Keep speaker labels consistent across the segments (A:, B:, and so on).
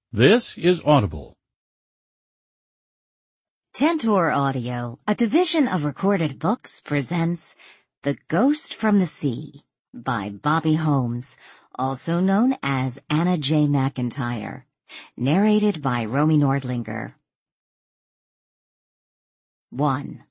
A: This is Audible.
B: Tantor Audio, a division of Recorded Books, presents The Ghost from the Sea by Bobby Holmes, also known as Anna J. McIntyre, narrated by Romy Nordlinger. 1.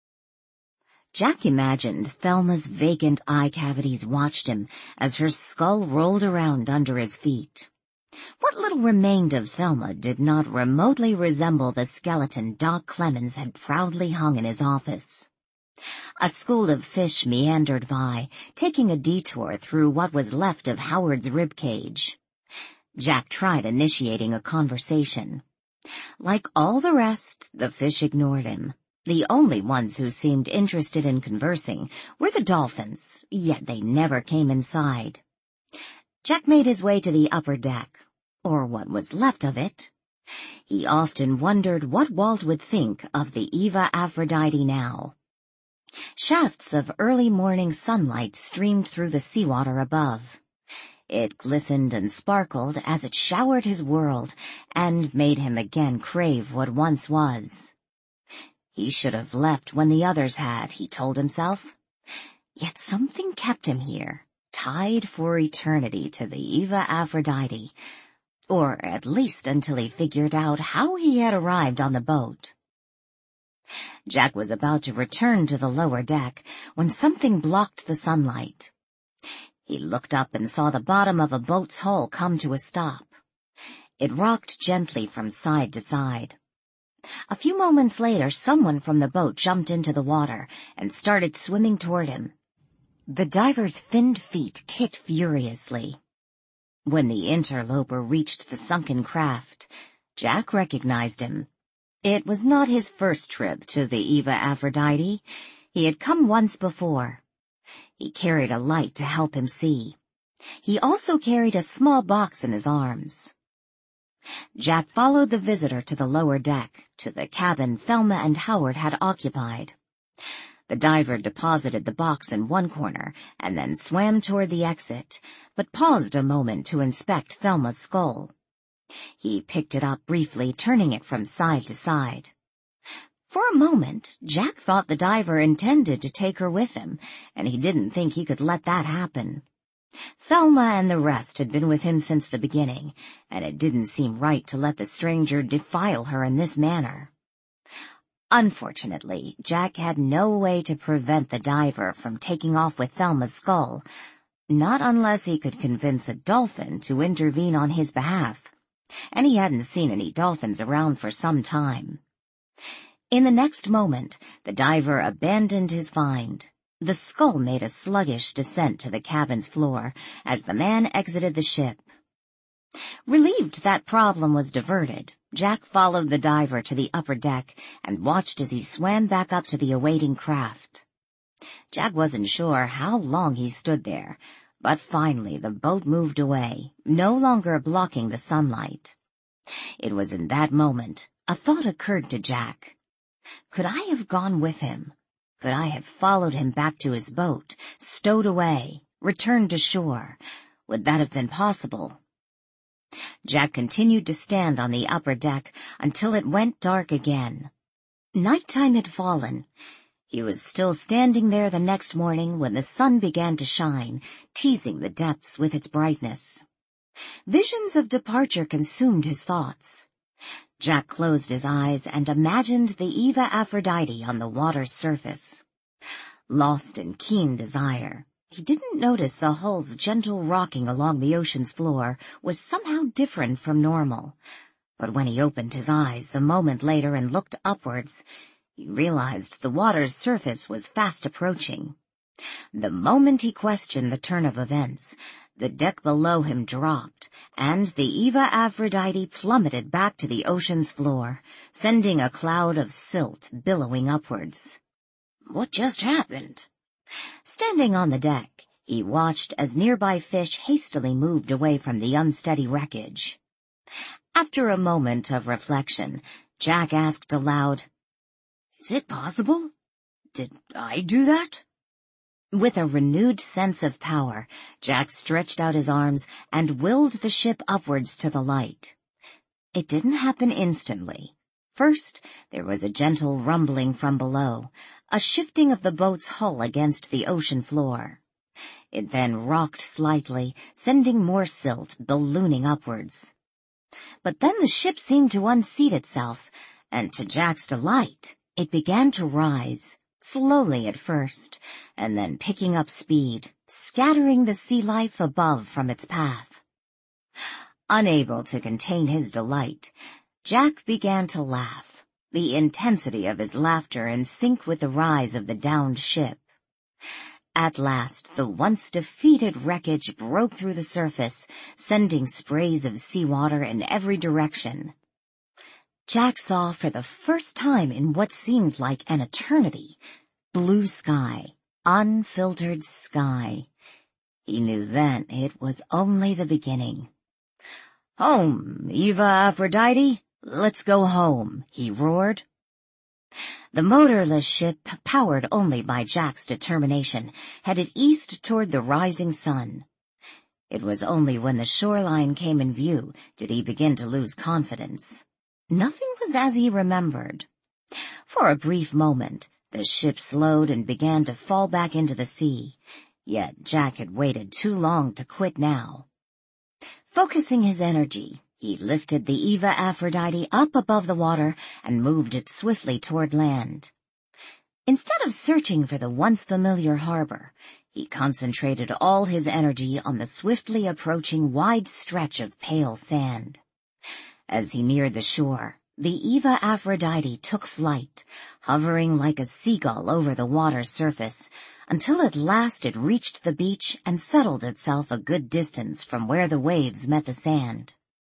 B: Jack imagined Thelma's vacant eye cavities watched him as her skull rolled around under his feet. What little remained of Thelma did not remotely resemble the skeleton Doc Clemens had proudly hung in his office. A school of fish meandered by, taking a detour through what was left of Howard's ribcage. Jack tried initiating a conversation. Like all the rest, the fish ignored him. The only ones who seemed interested in conversing were the dolphins, yet they never came inside. Jack made his way to the upper deck, or what was left of it. He often wondered what Walt would think of the Eva Aphrodite now. Shafts of early morning sunlight streamed through the seawater above. It glistened and sparkled as it showered his world and made him again crave what once was. He should have left when the others had, he told himself. Yet something kept him here, tied for eternity to the Eva Aphrodite, or at least until he figured out how he had arrived on the boat. Jack was about to return to the lower deck when something blocked the sunlight. He looked up and saw the bottom of a boat's hull come to a stop. It rocked gently from side to side. A few moments later, someone from the boat jumped into the water and started swimming toward him. The diver's finned feet kicked furiously. When the interloper reached the sunken craft, Jack recognized him. It was not his first trip to the Eva Aphrodite. He had come once before. He carried a light to help him see. He also carried a small box in his arms. Jack followed the visitor to the lower deck, to the cabin Thelma and Howard had occupied. The diver deposited the box in one corner and then swam toward the exit, but paused a moment to inspect Thelma's skull. He picked it up briefly, turning it from side to side. For a moment, Jack thought the diver intended to take her with him, and he didn't think he could let that happen. Thelma and the rest had been with him since the beginning, and it didn't seem right to let the stranger defile her in this manner. Unfortunately, Jack had no way to prevent the diver from taking off with Thelma's skull, not unless he could convince a dolphin to intervene on his behalf, and he hadn't seen any dolphins around for some time. In the next moment, the diver abandoned his find. The skull made a sluggish descent to the cabin's floor as the man exited the ship. Relieved that problem was diverted, Jack followed the diver to the upper deck and watched as he swam back up to the awaiting craft. Jack wasn't sure how long he stood there, but finally the boat moved away, no longer blocking the sunlight. It was in that moment a thought occurred to Jack. Could I have gone with him? Could I have followed him back to his boat, stowed away, returned to shore? Would that have been possible? Jack continued to stand on the upper deck until it went dark again. Nighttime had fallen. He was still standing there the next morning when the sun began to shine, teasing the depths with its brightness. Visions of departure consumed his thoughts. Jack closed his eyes and imagined the Eva Aphrodite on the water's surface. Lost in keen desire, he didn't notice the hull's gentle rocking along the ocean's floor was somehow different from normal. But when he opened his eyes a moment later and looked upwards, he realized the water's surface was fast approaching. The moment he questioned the turn of events, the deck below him dropped, and the Eva Aphrodite plummeted back to the ocean's floor, sending a cloud of silt billowing upwards. What just happened? Standing on the deck, he watched as nearby fish hastily moved away from the unsteady wreckage. After a moment of reflection, Jack asked aloud, "Is it possible? Did I do that?" With a renewed sense of power, Jack stretched out his arms and willed the ship upwards to the light. It didn't happen instantly. First, there was a gentle rumbling from below, a shifting of the boat's hull against the ocean floor. It then rocked slightly, sending more silt ballooning upwards. But then the ship seemed to unseat itself, and to Jack's delight, it began to rise, slowly at first, and then picking up speed, scattering the sea life above from its path. Unable to contain his delight, Jack began to laugh, the intensity of his laughter in sync with the rise of the downed ship. At last, the once defeated wreckage broke through the surface, sending sprays of seawater in every direction. Jack saw for the first time in what seemed like an eternity, blue sky, unfiltered sky. He knew then it was only the beginning. "Home, Eva Aphrodite! Let's go home," he roared. The motorless ship, powered only by Jack's determination, headed east toward the rising sun. It was only when the shoreline came in view did he begin to lose confidence. Nothing was as he remembered. For a brief moment, the ship slowed and began to fall back into the sea, yet Jack had waited too long to quit now. Focusing his energy, he lifted the Eva Aphrodite up above the water and moved it swiftly toward land. Instead of searching for the once familiar harbor, he concentrated all his energy on the swiftly approaching wide stretch of pale sand. As he neared the shore, the Eva Aphrodite took flight, hovering like a seagull over the water's surface, until at last it reached the beach and settled itself a good distance from where the waves met the sand.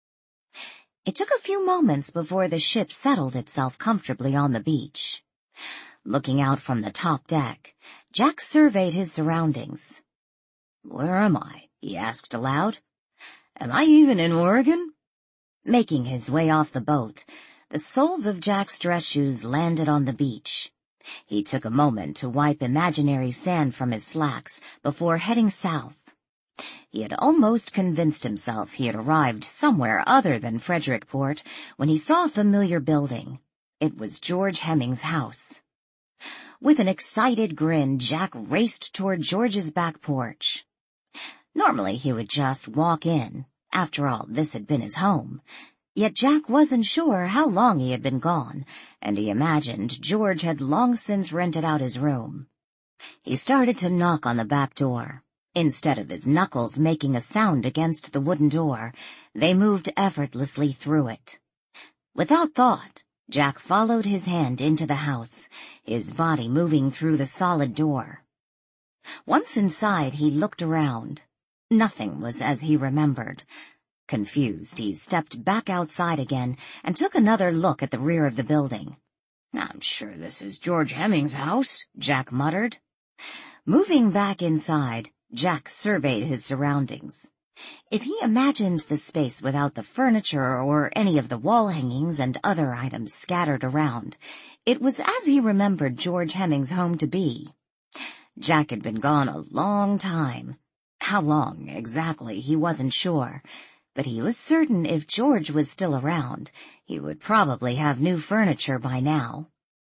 B: It took a few moments before the ship settled itself comfortably on the beach. Looking out from the top deck, Jack surveyed his surroundings. "Where am I?" he asked aloud. "Am I even in Oregon?" Making his way off the boat, the soles of Jack's dress shoes landed on the beach. He took a moment to wipe imaginary sand from his slacks before heading south. He had almost convinced himself he had arrived somewhere other than Frederickport when he saw a familiar building. It was George Hemming's house. With an excited grin, Jack raced toward George's back porch. Normally he would just walk in. After all, this had been his home. Yet Jack wasn't sure how long he had been gone, and he imagined George had long since rented out his room. He started to knock on the back door. Instead of his knuckles making a sound against the wooden door, they moved effortlessly through it. Without thought, Jack followed his hand into the house, his body moving through the solid door. Once inside, he looked around. Nothing was as he remembered. Confused, he stepped back outside again and took another look at the rear of the building. "I'm sure this is George Hemming's house," Jack muttered. Moving back inside, Jack surveyed his surroundings. If he imagined the space without the furniture or any of the wall hangings and other items scattered around, it was as he remembered George Hemming's home to be. Jack had been gone a long time. How long, exactly, he wasn't sure, but he was certain if George was still around, he would probably have new furniture by now.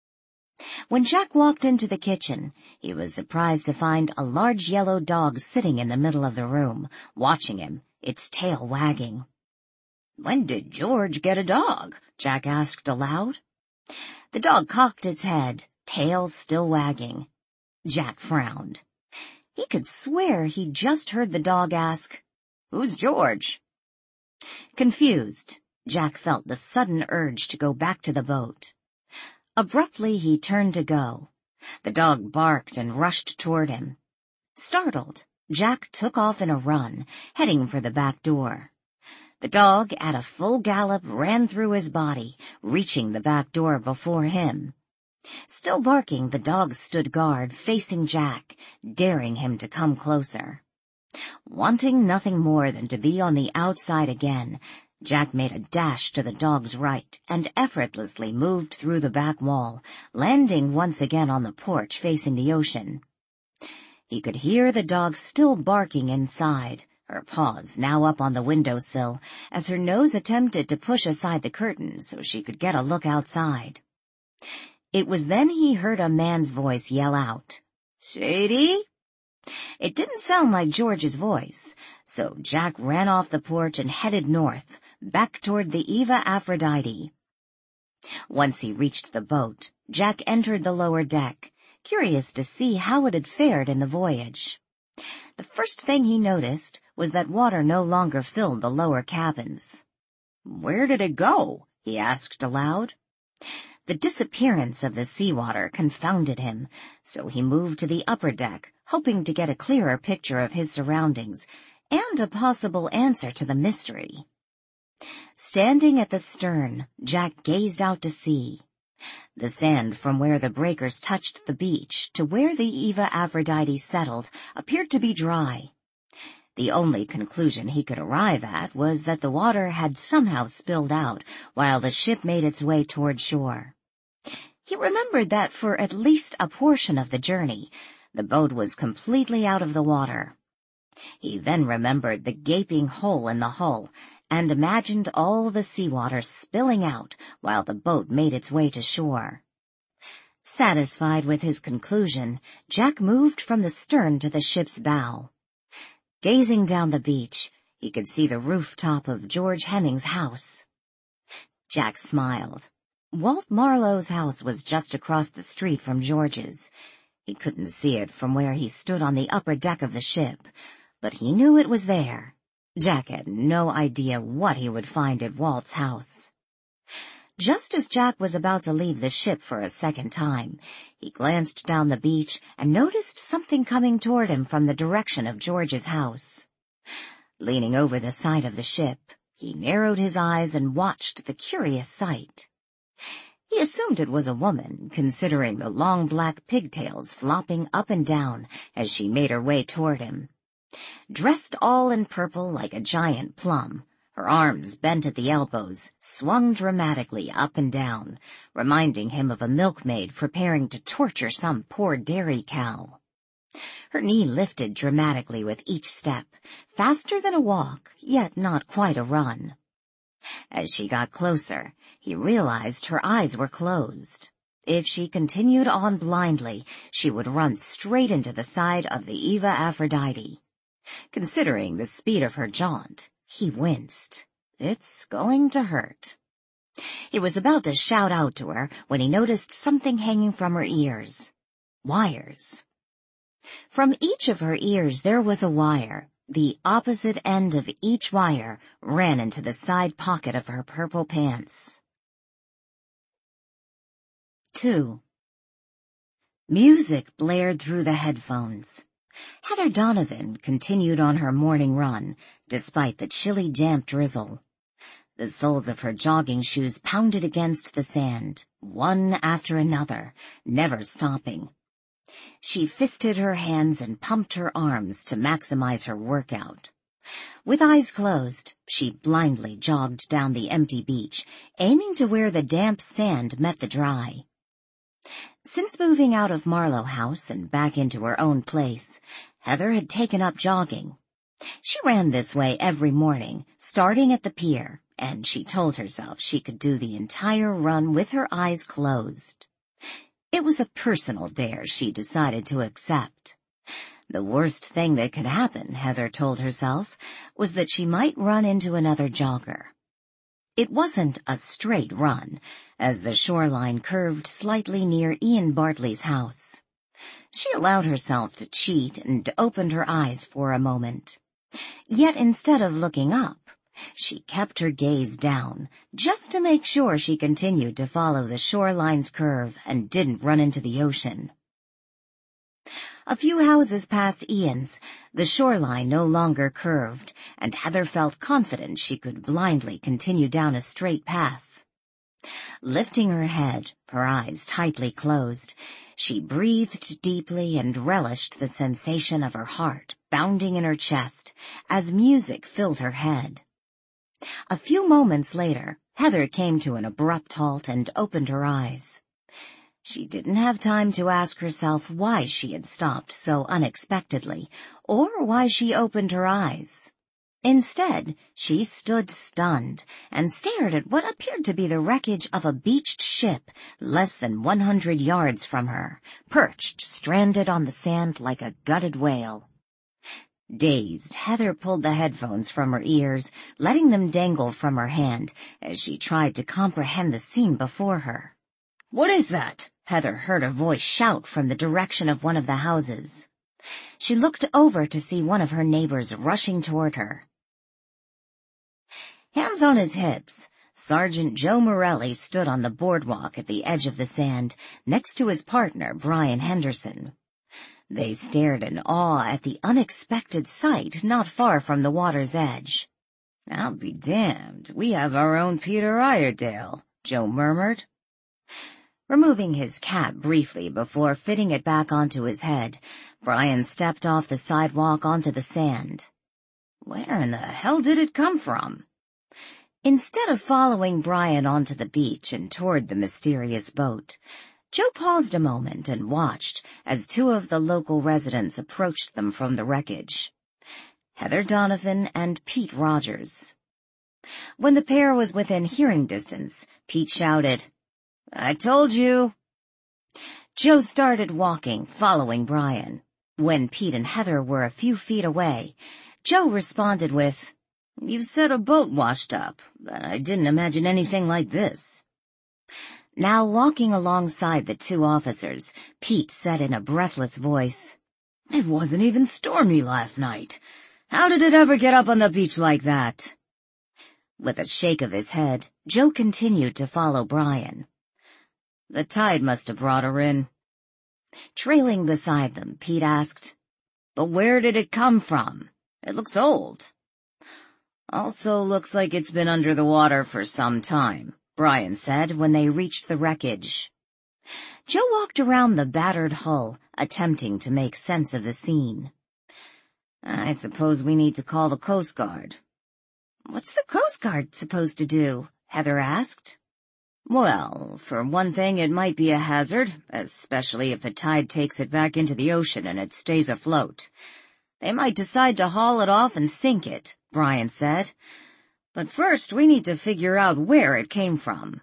B: When Jack walked into the kitchen, he was surprised to find a large yellow dog sitting in the middle of the room, watching him, its tail wagging. "When did George get a dog?" Jack asked aloud. The dog cocked its head, tail still wagging. Jack frowned. He could swear he'd just heard the dog ask, "Who's George?" Confused, Jack felt the sudden urge to go back to the boat. Abruptly, he turned to go. The dog barked and rushed toward him. Startled, Jack took off in a run, heading for the back door. The dog, at a full gallop, ran through his body, reaching the back door before him. Still barking, the dog stood guard, facing Jack, daring him to come closer. Wanting nothing more than to be on the outside again, Jack made a dash to the dog's right and effortlessly moved through the back wall, landing once again on the porch facing the ocean. He could hear the dog still barking inside, her paws now up on the windowsill as her nose attempted to push aside the curtain so she could get a look outside. It was then he heard a man's voice yell out, "Sadie?" It didn't sound like George's voice, so Jack ran off the porch and headed north, back toward the Eva Aphrodite. Once he reached the boat, Jack entered the lower deck, curious to see how it had fared in the voyage. The first thing he noticed was that water no longer filled the lower cabins. "Where did it go?" he asked aloud. The disappearance of the seawater confounded him, so he moved to the upper deck, hoping to get a clearer picture of his surroundings and a possible answer to the mystery. Standing at the stern, Jack gazed out to sea. The sand from where the breakers touched the beach to where the Eva Aphrodite settled appeared to be dry. The only conclusion he could arrive at was that the water had somehow spilled out while the ship made its way toward shore. He remembered that for at least a portion of the journey, the boat was completely out of the water. He then remembered the gaping hole in the hull and imagined all the seawater spilling out while the boat made its way to shore. Satisfied with his conclusion, Jack moved from the stern to the ship's bow. Gazing down the beach, he could see the rooftop of George Hemming's house. Jack smiled. Walt Marlowe's house was just across the street from George's. He couldn't see it from where he stood on the upper deck of the ship, but he knew it was there. Jack had no idea what he would find at Walt's house. Just as Jack was about to leave the ship for a second time, he glanced down the beach and noticed something coming toward him from the direction of George's house. Leaning over the side of the ship, he narrowed his eyes and watched the curious sight. He assumed it was a woman, considering the long black pigtails flopping up and down as she made her way toward him. Dressed all in purple like a giant plum, her arms bent at the elbows, swung dramatically up and down, reminding him of a milkmaid preparing to torture some poor dairy cow. Her knee lifted dramatically with each step, faster than a walk, yet not quite a run. As she got closer, he realized her eyes were closed. If she continued on blindly, she would run straight into the side of the Eva Aphrodite. Considering the speed of her jaunt, he winced. It's going to hurt. He was about to shout out to her when he noticed something hanging from her ears. Wires. From each of her ears there was a wire. The opposite end of each wire ran into the side pocket of her purple pants. 2. Music blared through the headphones. Heather Donovan continued on her morning run, despite the chilly, damp drizzle. The soles of her jogging shoes pounded against the sand, one after another, never stopping. She fisted her hands and pumped her arms to maximize her workout. With eyes closed, she blindly jogged down the empty beach, aiming to where the damp sand met the dry. Since moving out of Marlowe House and back into her own place, Heather had taken up jogging. She ran this way every morning, starting at the pier, and she told herself she could do the entire run with her eyes closed. It was a personal dare she decided to accept. The worst thing that could happen, Heather told herself, was that she might run into another jogger. It wasn't a straight run, as the shoreline curved slightly near Ian Bartley's house. She allowed herself to cheat and opened her eyes for a moment. Yet instead of looking up, she kept her gaze down, just to make sure she continued to follow the shoreline's curve and didn't run into the ocean. A few houses past Ian's, the shoreline no longer curved, and Heather felt confident she could blindly continue down a straight path. Lifting her head, her eyes tightly closed, she breathed deeply and relished the sensation of her heart bounding in her chest as music filled her head. A few moments later, Heather came to an abrupt halt and opened her eyes. She didn't have time to ask herself why she had stopped so unexpectedly, or why she opened her eyes. Instead, she stood stunned and stared at what appeared to be the wreckage of a beached ship less than 100 yards from her, perched stranded on the sand like a gutted whale. Dazed, Heather pulled the headphones from her ears, letting them dangle from her hand as she tried to comprehend the scene before her. "What is that?" Heather heard a voice shout from the direction of one of the houses. She looked over to see one of her neighbors rushing toward her. Hands on his hips, Sergeant Joe Morelli stood on the boardwalk at the edge of the sand, next to his partner, Brian Henderson. They stared in awe at the unexpected sight not far from the water's edge. "I'll be damned, we have our own Peter Iredale," Joe murmured. Removing his cap briefly before fitting it back onto his head, Brian stepped off the sidewalk onto the sand. Where in the hell did it come from? Instead of following Brian onto the beach and toward the mysterious boat, Joe paused a moment and watched as two of the local residents approached them from the wreckage. Heather Donovan and Pete Rogers. When the pair was within hearing distance, Pete shouted, "I told you." Joe started walking, following Brian. When Pete and Heather were a few feet away, Joe responded with, "You said a boat washed up, but I didn't imagine anything like this." Now walking alongside the two officers, Pete said in a breathless voice, "It wasn't even stormy last night. How did it ever get up on the beach like that?" With a shake of his head, Joe continued to follow Brian. "The tide must have brought her in." Trailing beside them, Pete asked, "But where did it come from? It looks old." "Also looks like it's been under the water for some time," Brian said when they reached the wreckage. Joe walked around the battered hull, attempting to make sense of the scene. "I suppose we need to call the Coast Guard." "What's the Coast Guard supposed to do?" Heather asked. "Well, for one thing, it might be a hazard, especially if the tide takes it back into the ocean and it stays afloat. They might decide to haul it off and sink it," Brian said. "But first, we need to figure out where it came from."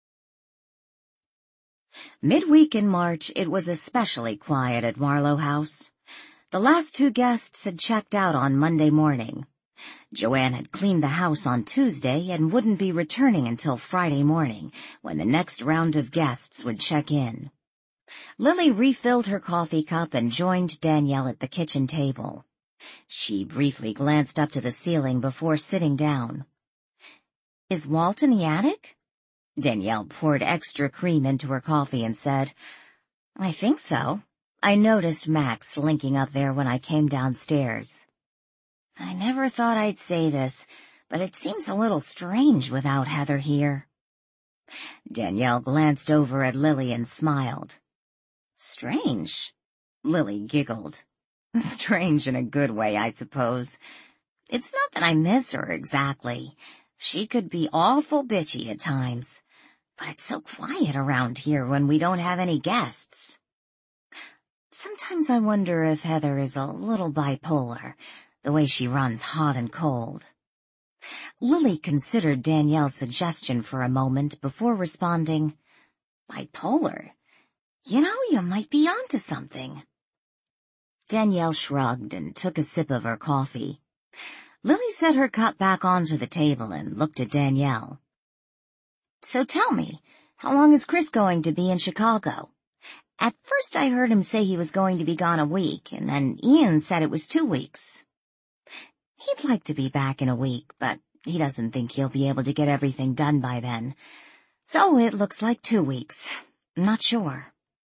B: Midweek in March, it was especially quiet at Marlowe House. The last two guests had checked out on Monday morning. Joanne had cleaned the house on Tuesday and wouldn't be returning until Friday morning, when the next round of guests would check in. Lily refilled her coffee cup and joined Danielle at the kitchen table. She briefly glanced up to the ceiling before sitting down. "Is Walt in the attic?" Danielle poured extra cream into her coffee and said, "I think so. I noticed Max slinking up there when I came downstairs." "I never thought I'd say this, but it seems a little strange without Heather here." Danielle glanced over at Lily and smiled. "Strange?" Lily giggled. "Strange in a good way, I suppose. It's not that I miss her exactly. She could be awful bitchy at times. But it's so quiet around here when we don't have any guests. Sometimes I wonder if Heather is a little bipolar, the way she runs hot and cold." Lily considered Danielle's suggestion for a moment before responding, "Bipolar? You know, you might be onto something." Danielle shrugged and took a sip of her coffee. Lily set her cup back onto the table and looked at Danielle. "So tell me, how long is Chris going to be in Chicago? At first I heard him say he was going to be gone a week, and then Ian said it was 2 weeks. He'd like to be back in a week, but he doesn't think he'll be able to get everything done by then. So it looks like 2 weeks. Not sure."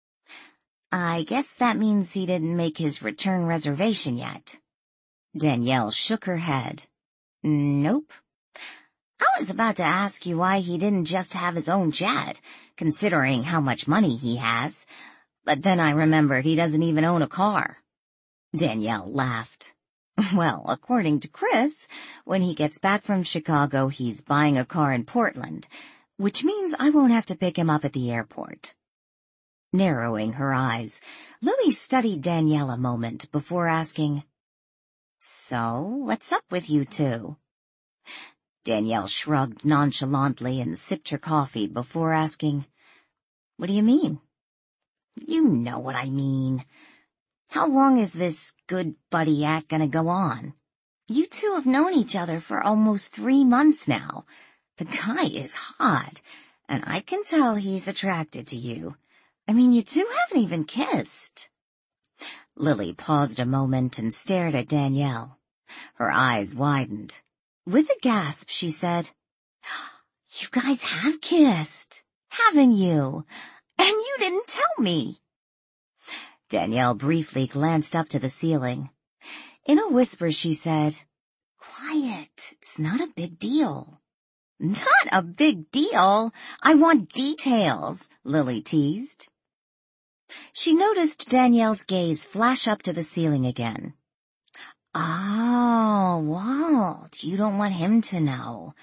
B: "I guess that means he didn't make his return reservation yet." Danielle shook her head. "Nope. I was about to ask you why he didn't just have his own jet, considering how much money he has, but then I remembered he doesn't even own a car." Danielle laughed. "Well, according to Chris, when he gets back from Chicago, he's buying a car in Portland, which means I won't have to pick him up at the airport." Narrowing her eyes, Lily studied Danielle a moment before asking, So, what's up with you two? Danielle shrugged nonchalantly and sipped her coffee before asking, "What do you mean?" "You know what I mean. How long is this good buddy act gonna go on? You two have known each other for almost 3 months now. The guy is hot, and I can tell he's attracted to you. I mean, you two haven't even kissed." Lily paused a moment and stared at Danielle. Her eyes widened. With a gasp, she said, "You guys have kissed, haven't you? And you didn't tell me." Danielle briefly glanced up to the ceiling. In a whisper, she said, "Quiet, it's not a big deal." "Not a big deal? I want details," Lily teased. She noticed Danielle's gaze flash up to the ceiling again. "Oh, Walt, you don't want him to know.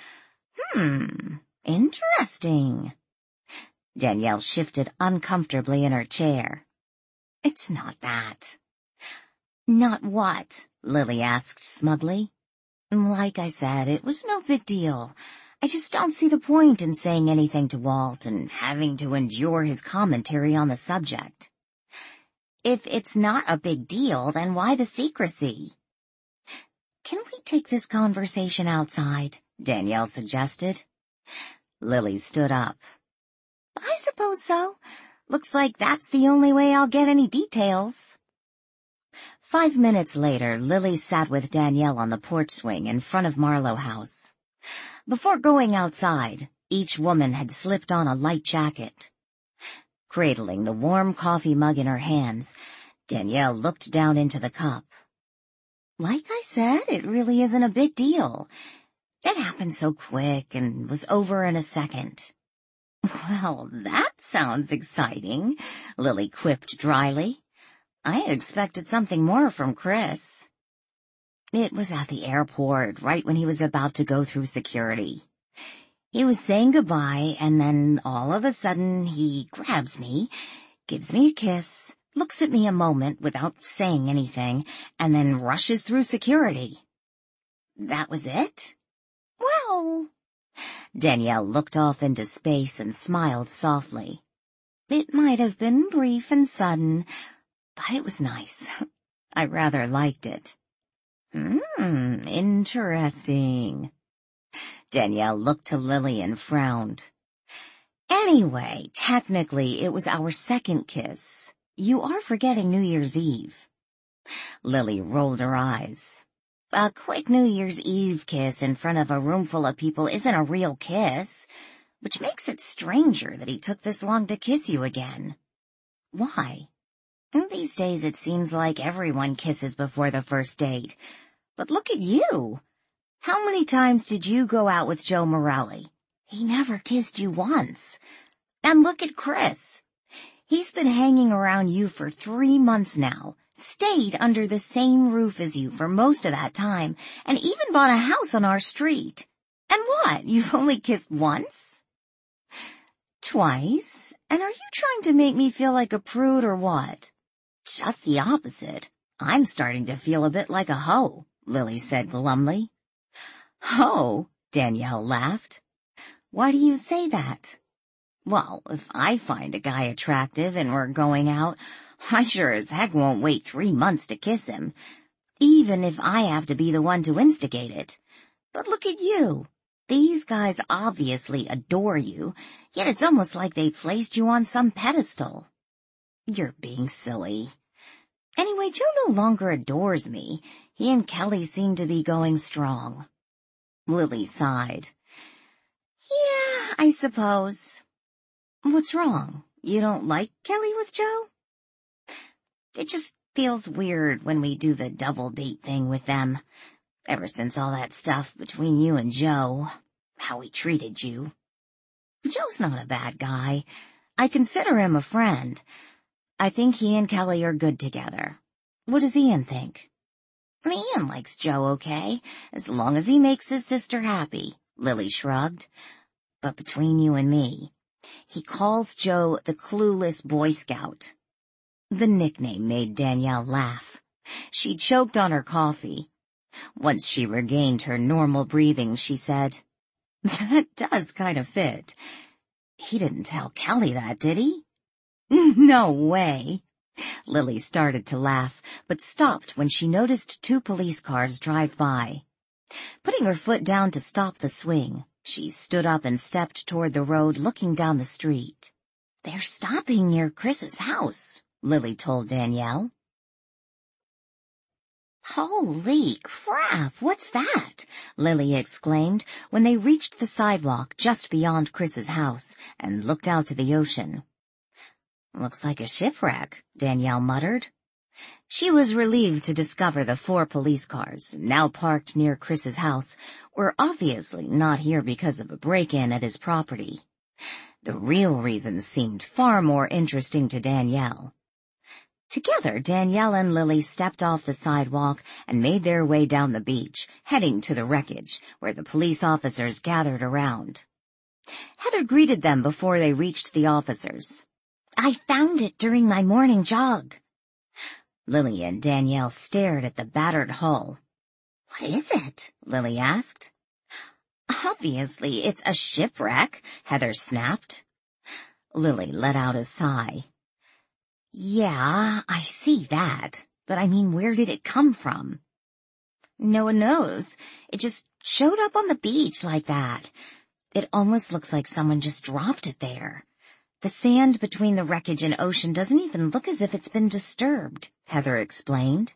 B: Interesting." Danielle shifted uncomfortably in her chair. "It's not that." "Not what?" Lily asked smugly. "Like I said, it was no big deal. I just don't see the point in saying anything to Walt and having to endure his commentary on the subject." "If it's not a big deal, then why the secrecy?" "Can we take this conversation outside?" Danielle suggested. Lily stood up. "I suppose so. Looks like that's the only way I'll get any details." 5 minutes later, Lily sat with Danielle on the porch swing in front of Marlowe House. Before going outside, each woman had slipped on a light jacket. Cradling the warm coffee mug in her hands, Danielle looked down into the cup. "Like I said, it really isn't a big deal. It happened so quick and was over in a second." "Well, that sounds exciting," Lily quipped dryly. "I expected something more from Chris." "It was at the airport, right when he was about to go through security. He was saying goodbye, and then all of a sudden he grabs me, gives me a kiss, looks at me a moment without saying anything, and then rushes through security." "That was it?" "Well..." Danielle looked off into space and smiled softly. "It might have been brief and sudden, but it was nice. I rather liked it." Interesting." Danielle looked to Lily and frowned. "Anyway, technically it was our second kiss. You are forgetting New Year's Eve." Lily rolled her eyes. "A quick New Year's Eve kiss in front of a room full of people isn't a real kiss, which makes it stranger that he took this long to kiss you again." "Why?" "These days it seems like everyone kisses before the first date. But look at you. How many times did you go out with Joe Morelli? He never kissed you once. And look at Chris. He's been hanging around you for 3 months now, stayed under the same roof as you for most of that time, and even bought a house on our street. And what, you've only kissed once?" "Twice? And are you trying to make me feel like a prude or what?" "Just the opposite. I'm starting to feel a bit like a hoe," Lily said glumly. "Hoe?" Danielle laughed. "Why do you say that?" "Well, if I find a guy attractive and we're going out, I sure as heck won't wait 3 months to kiss him, even if I have to be the one to instigate it. But look at you. These guys obviously adore you, yet it's almost like they placed you on some pedestal." "You're being silly. Anyway, Joe no longer adores me. He and Kelly seem to be going strong." Lily sighed. "Yeah, I suppose." "What's wrong? You don't like Kelly with Joe?" "It just feels weird when we do the double date thing with them. Ever since all that stuff between you and Joe, how he treated you. Joe's not a bad guy. I consider him a friend. I think he and Kelly are good together. What does Ian think?" "Ian likes Joe okay, as long as he makes his sister happy," Lily shrugged. "But between you and me, he calls Joe the clueless Boy Scout." The nickname made Danielle laugh. She choked on her coffee. Once she regained her normal breathing, she said, "That does kind of fit. He didn't tell Kelly that, did he?" "No way." Lily started to laugh, but stopped when she noticed 2 police cars drive by. Putting her foot down to stop the swing, she stood up and stepped toward the road, looking down the street. "They're stopping near Chris's house," Lily told Danielle. "Holy crap, what's that?" Lily exclaimed when they reached the sidewalk just beyond Chris's house and looked out to the ocean. "Looks like a shipwreck," Danielle muttered. She was relieved to discover the 4 police cars, now parked near Chris's house, were obviously not here because of a break-in at his property. The real reason seemed far more interesting to Danielle. Together, Danielle and Lily stepped off the sidewalk and made their way down the beach, heading to the wreckage, where the police officers gathered around. Heather greeted them before they reached the officers. "I found it during my morning jog." Lily and Danielle stared at the battered hull. "What is it?" Lily asked. "Obviously, it's a shipwreck," Heather snapped. Lily let out a sigh. "Yeah, I see that. But I mean, where did it come from?" "No one knows. It just showed up on the beach like that. It almost looks like someone just dropped it there. The sand between the wreckage and ocean doesn't even look as if it's been disturbed," Heather explained.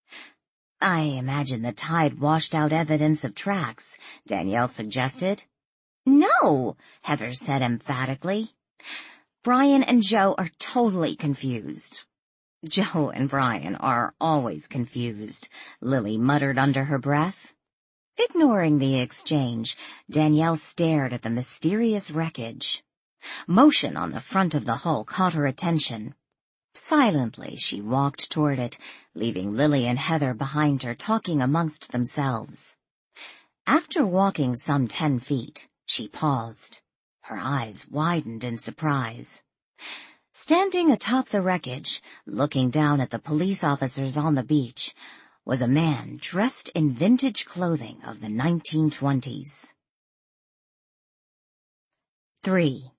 B: "I imagine the tide washed out evidence of tracks," Danielle suggested. "No," Heather said emphatically. "Brian and Joe are totally confused." "Joe and Brian are always confused," Lily muttered under her breath. Ignoring the exchange, Danielle stared at the mysterious wreckage. Motion on the front of the hull caught her attention. Silently, she walked toward it, leaving Lily and Heather behind her talking amongst themselves. After walking some 10 feet, she paused. Her eyes widened in surprise. Standing atop the wreckage, looking down at the police officers on the beach, was a man dressed in vintage clothing of the 1920s. 3.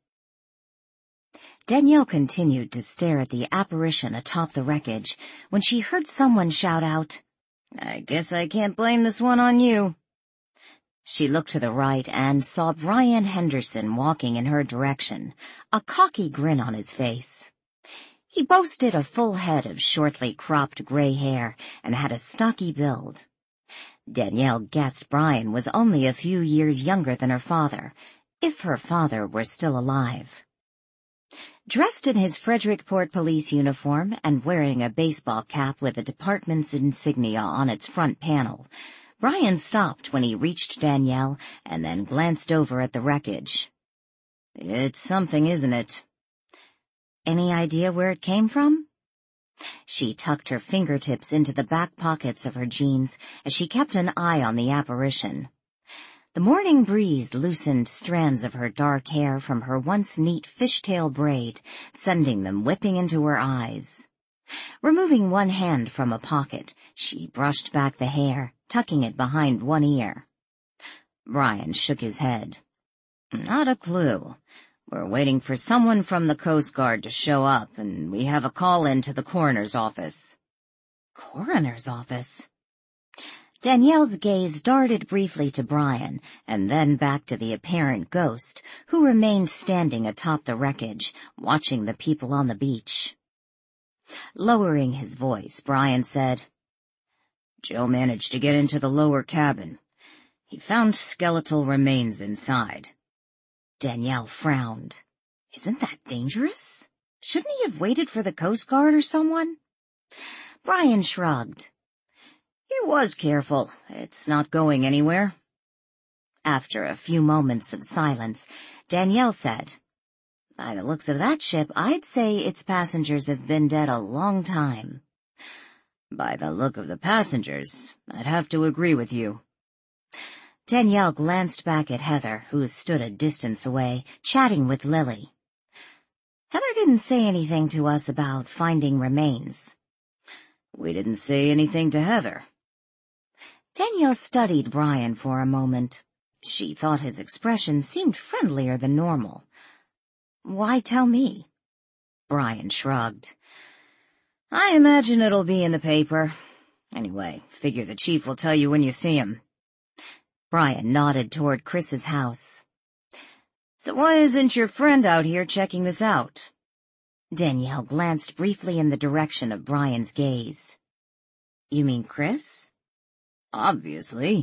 B: Danielle continued to stare at the apparition atop the wreckage when she heard someone shout out, "I guess I can't blame this one on you." She looked to the right and saw Brian Henderson walking in her direction, a cocky grin on his face. He boasted a full head of shortly cropped gray hair and had a stocky build. Danielle guessed Brian was only a few years younger than her father, if her father were still alive. Dressed in his Frederickport police uniform and wearing a baseball cap with the department's insignia on its front panel, Brian stopped when he reached Danielle and then glanced over at the wreckage. "It's something, isn't it?" "Any idea where it came from?" She tucked her fingertips into the back pockets of her jeans as she kept an eye on the apparition. The morning breeze loosened strands of her dark hair from her once neat fishtail braid, sending them whipping into her eyes. Removing one hand from a pocket, she brushed back the hair, tucking it behind one ear. Brian shook his head. "Not a clue. We're waiting for someone from the Coast Guard to show up, and we have a call in to the coroner's office." "Coroner's office?" Danielle's gaze darted briefly to Brian, and then back to the apparent ghost, who remained standing atop the wreckage, watching the people on the beach. Lowering his voice, Brian said, "Joe managed to get into the lower cabin. He found skeletal remains inside." Danielle frowned. "Isn't that dangerous? Shouldn't he have waited for the Coast Guard or someone?" Brian shrugged. "He was careful. It's not going anywhere." After a few moments of silence, Danielle said, "By the looks of that ship, I'd say its passengers have been dead a long time." "By the look of the passengers, I'd have to agree with you." Danielle glanced back at Heather, who stood a distance away, chatting with Lily. "Heather didn't say anything to us about finding remains." "We didn't say anything to Heather." Danielle studied Brian for a moment. She thought his expression seemed friendlier than normal. "Why tell me?" Brian shrugged. "I imagine it'll be in the paper. Anyway, figure the chief will tell you when you see him." Brian nodded toward Chris's house. "So why isn't your friend out here checking this out?" Danielle glanced briefly in the direction of Brian's gaze. "You mean Chris?" "Obviously."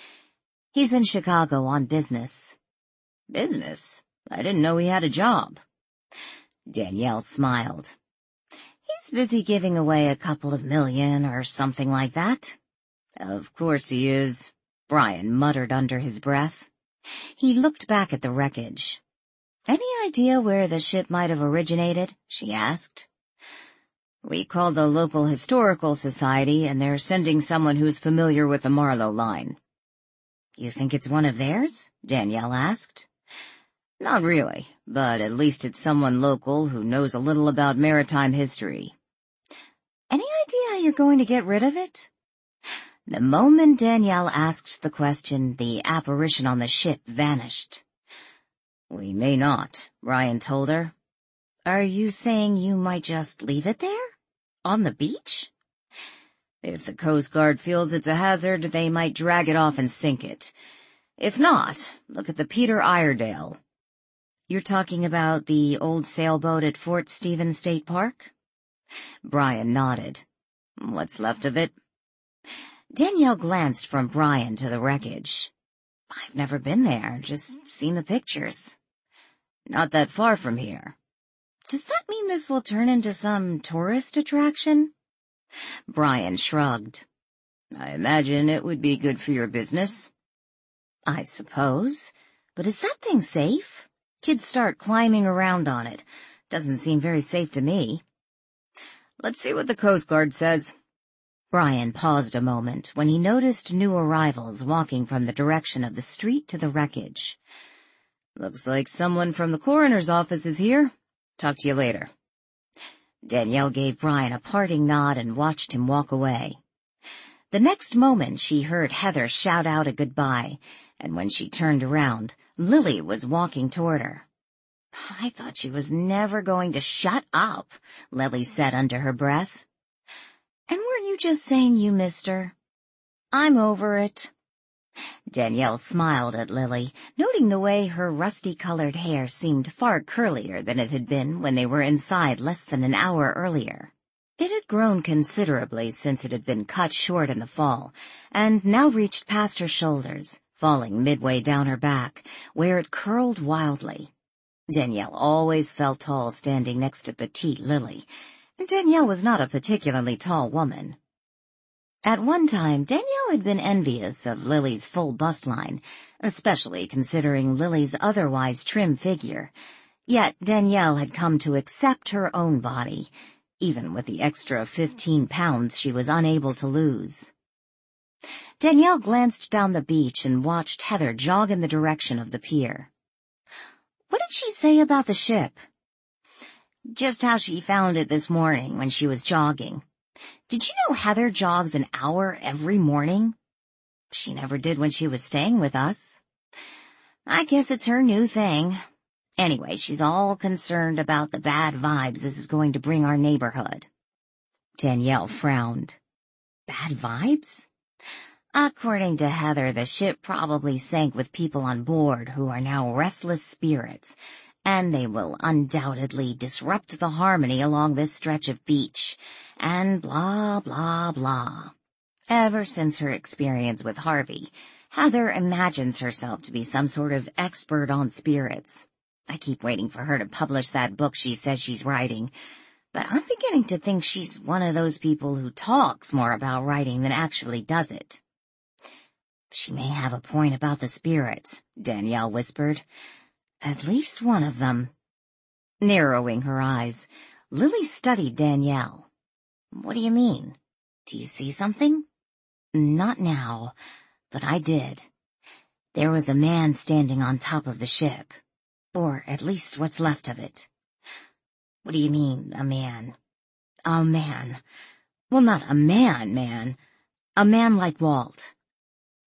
B: "He's in Chicago on business." "Business? I didn't know he had a job." Danielle smiled. "He's busy giving away a couple of million or something like that." "Of course he is," Brian muttered under his breath. He looked back at the wreckage. "Any idea where the ship might have originated?" she asked. "We called the local historical society, and they're sending someone who's familiar with the Marlowe line." "You think it's one of theirs?" Danielle asked. "Not really, but at least it's someone local who knows a little about maritime history." "Any idea how you're going to get rid of it?" The moment Danielle asked the question, the apparition on the ship vanished. "We may not," Brian told her. "Are you saying you might just leave it there? On the beach?" "If the Coast Guard feels it's a hazard, they might drag it off and sink it. If not, look at the Peter Iredale." "You're talking about the old sailboat at Fort Stevens State Park?" Brian nodded. "What's left of it?" Danielle glanced from Brian to the wreckage. "I've never been there, just seen the pictures." "Not that far from here." "Does that mean this will turn into some tourist attraction?" Brian shrugged. "I imagine it would be good for your business." "I suppose. But is that thing safe? Kids start climbing around on it. Doesn't seem very safe to me." "Let's see what the Coast Guard says." Brian paused a moment when he noticed new arrivals walking from the direction of the street to the wreckage. "Looks like someone from the coroner's office is here. Talk to you later." Danielle gave Brian a parting nod and watched him walk away. The next moment she heard Heather shout out a goodbye, and when she turned around, Lily was walking toward her. "I thought she was never going to shut up," Lily said under her breath. "And weren't you just saying you missed her?" "I'm over it." Danielle smiled at Lily, noting the way her rusty-colored hair seemed far curlier than it had been when they were inside less than an hour earlier. It had grown considerably since it had been cut short in the fall, and now reached past her shoulders, falling midway down her back, where it curled wildly. Danielle always felt tall standing next to petite Lily, and Danielle was not a particularly tall woman. At one time, Danielle had been envious of Lily's full bust line, especially considering Lily's otherwise trim figure. Yet Danielle had come to accept her own body, even with the extra 15 pounds she was unable to lose. Danielle glanced down the beach and watched Heather jog in the direction of the pier. "What did she say about the ship?" "Just how she found it this morning when she was jogging. Did you know Heather jogs an hour every morning?" "She never did when she was staying with us." "I guess it's her new thing. Anyway, she's all concerned about the bad vibes this is going to bring our neighborhood." Danielle frowned. "Bad vibes?" "According to Heather, the ship probably sank with people on board who are now restless spirits, and they will undoubtedly disrupt the harmony along this stretch of beach, and blah, blah, blah." Ever since her experience with Harvey, Heather imagines herself to be some sort of expert on spirits. I keep waiting for her to publish that book she says she's writing, but I'm beginning to think she's one of those people who talks more about writing than actually does it. "She may have a point about the spirits," Danielle whispered. "At least one of them." Narrowing her eyes, Lily studied Danielle. "What do you mean? Do you see something?" "Not now, but I did. There was a man standing on top of the ship, or at least what's left of it." "What do you mean, a man?" "A man. Well, not a man, man. A man like Walt.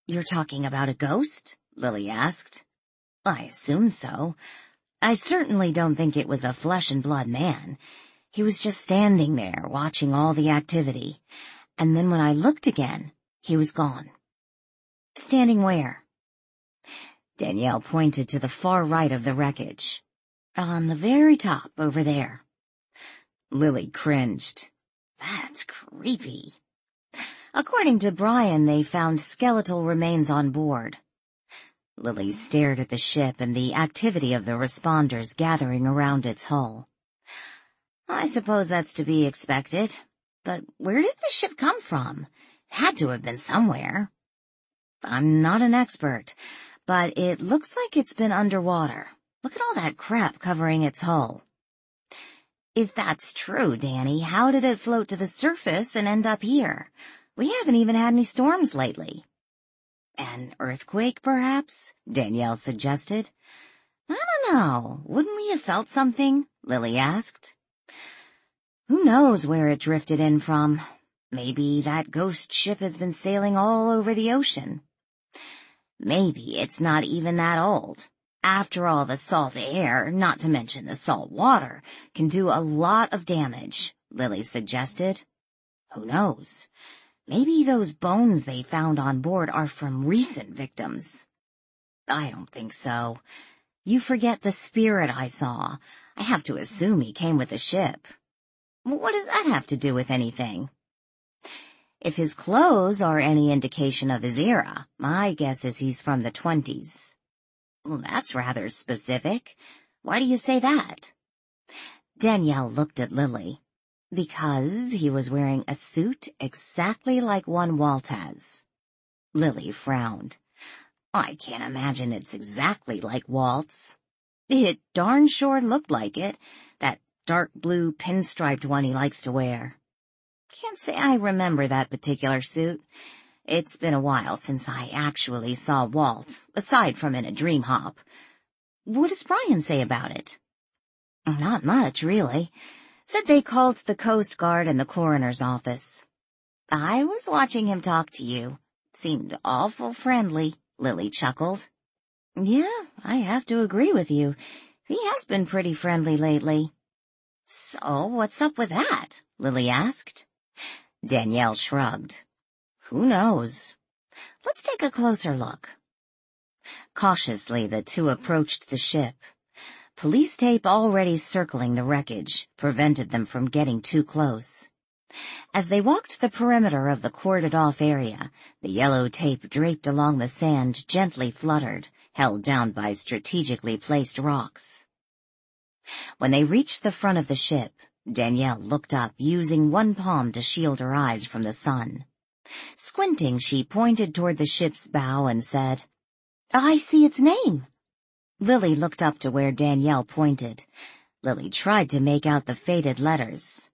B: You're talking about a ghost? Lily asked. I assume so. I certainly don't think it was a flesh-and-blood man. He was just standing there, watching all the activity. And then when I looked again, he was gone. Standing where? Danielle pointed to the far right of the wreckage. On the very top, over there. Lily cringed. That's creepy. According to Brian, they found skeletal remains on board. Lily stared at the ship and the activity of the responders gathering around its hull. I suppose that's to be expected. But where did the ship come from? It had to have been somewhere. I'm not an expert, but it looks like it's been underwater. Look at all that crap covering its hull. If that's true, Danny, how did it float to the surface and end up here? We haven't even had any storms lately. An earthquake, perhaps? Danielle suggested. I don't know. Wouldn't we have felt something? Lily asked. Who knows where it drifted in from? Maybe that ghost ship has been sailing all over the ocean. Maybe it's not even that old. After all, the salt air, not to mention the salt water, can do a lot of damage, Lily suggested. Who knows? Maybe those bones they found on board are from recent victims. I don't think so. You forget the spirit I saw. I have to assume he came with the ship. What does that have to do with anything? If his clothes are any indication of his era, my guess is he's from the 20s. Well, that's rather specific. Why do you say that? Danielle looked at Lily. Because he was wearing a suit exactly like one Walt has. Lily frowned. I can't imagine it's exactly like Walt's. It darn sure looked like it, that dark blue pinstriped one he likes to wear. Can't say I remember that particular suit. It's been a while since I actually saw Walt, aside from in a dream hop. What does Brian say about it? Not much, really. Said they called the Coast Guard and the coroner's office. I was watching him talk to you. Seemed awful friendly, Lily chuckled. Yeah, I have to agree with you. He has been pretty friendly lately. So what's up with that? Lily asked. Danielle shrugged. Who knows? Let's take a closer look. Cautiously, the two approached the ship. Police tape already circling the wreckage prevented them from getting too close. As they walked the perimeter of the corded-off area, the yellow tape draped along the sand gently fluttered, held down by strategically placed rocks. When they reached the front of the ship, Danielle looked up, using one palm to shield her eyes from the sun. Squinting, she pointed toward the ship's bow and said, I see its name. Lily looked up to where Danielle pointed. Lily tried to make out the faded letters.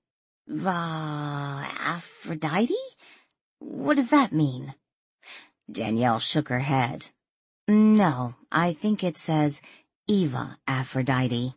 B: Aphrodite? What does that mean? Danielle shook her head. No, I think it says Eva Aphrodite.